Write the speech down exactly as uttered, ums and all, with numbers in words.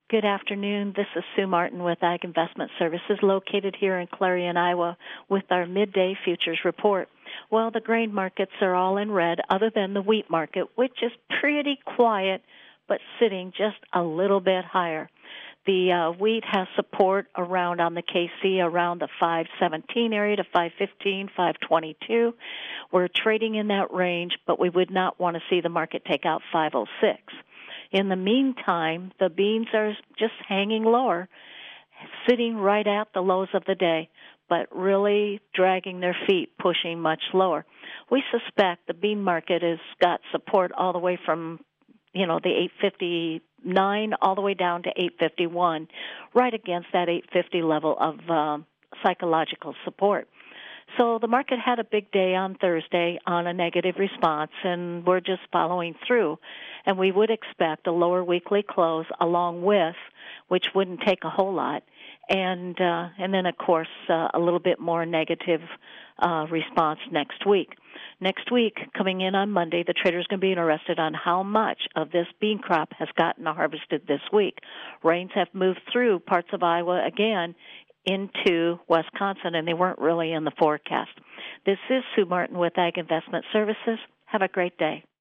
Good afternoon. This is Sue Martin with Ag Investment Services, located here in Clarion, Iowa, with our midday futures report. Well, the grain markets are all in red, other than the wheat market, which is pretty quiet, but sitting just a little bit higher. The uh, wheat has support around on the K C around the five seventeen area to five fifteen, five twenty-two. We're trading in that range, but we would not want to see the market take out five oh six. In the meantime, the beans are just hanging lower, sitting right at the lows of the day, but really dragging their feet, pushing much lower. We suspect the bean market has got support all the way from, you know, the eight fifty-nine all the way down to eight fifty-one, right against that eight fifty level of uh, psychological support. So the market had a big day on Thursday on a negative response, and we're just following through. And we would expect a lower weekly close along with, which wouldn't take a whole lot, and uh, and then, of course, uh, a little bit more negative uh, response next week. Next week, coming in on Monday, the trader's going to be interested on how much of this bean crop has gotten harvested this week. Rains have moved through parts of Iowa again into Wisconsin, and they weren't really in the forecast. This is Sue Martin with Ag Investment Services. Have a great day.